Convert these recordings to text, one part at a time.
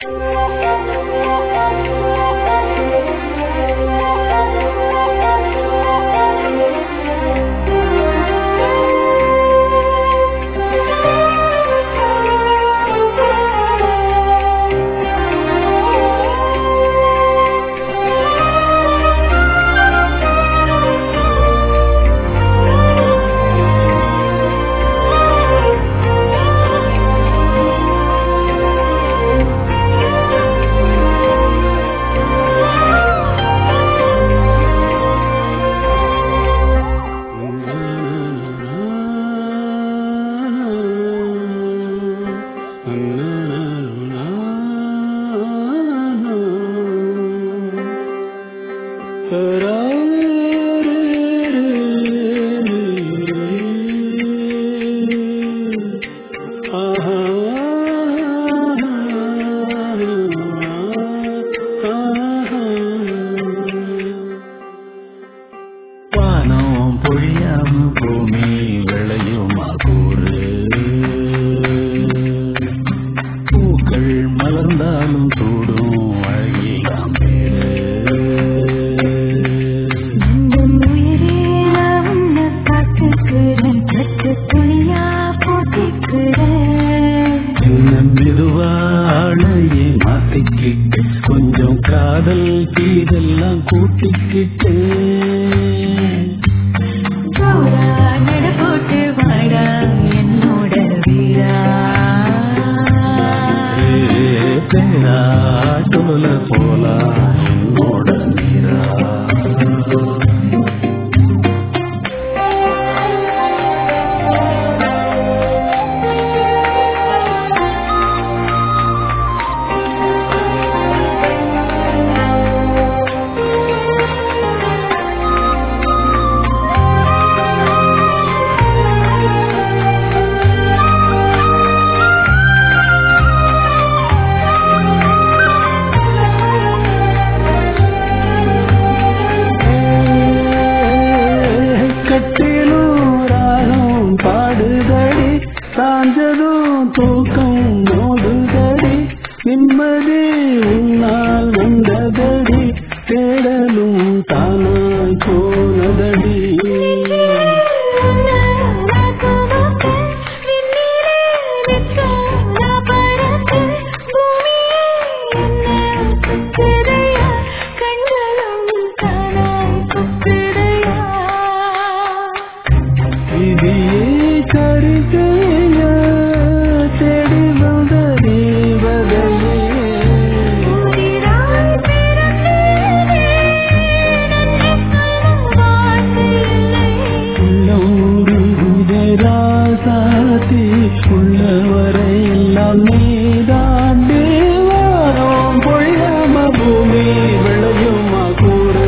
வானம் பொழியாம பூமி விளையுமா கூறு, பூக்கள் மலர்ந்தாலும் சூடும் அழகிலாம் பேரு. மெதுவாழையை மாத்திக்கிட்டு கொஞ்சம் காதல் தீதெல்லாம் கூட்டிக்கிட்டு பேராட்டோல போலா என்னோட நீரா. சாஞ்சதும் தூக்கம் மோதுதடி, நிம்மதி உன்னால் வந்ததடி, தேடலும் தானாய் போனதடி. உள்ளவரை எல்லாம் நீதான் தேவாரம் பொழியாம பூமி விளையுமா கூறு,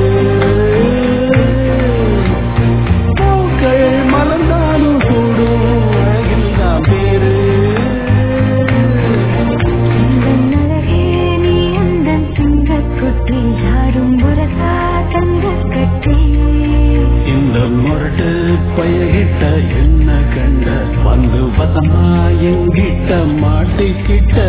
பூக்கள் மலர்ந்தாலும் சூடும் அழகில்தான் பேரு. இந்த முரட்டு பயகிட்ட என்ன கண்ட வந்து பதமா எங்கிட்ட மாட்டிக்கிட்ட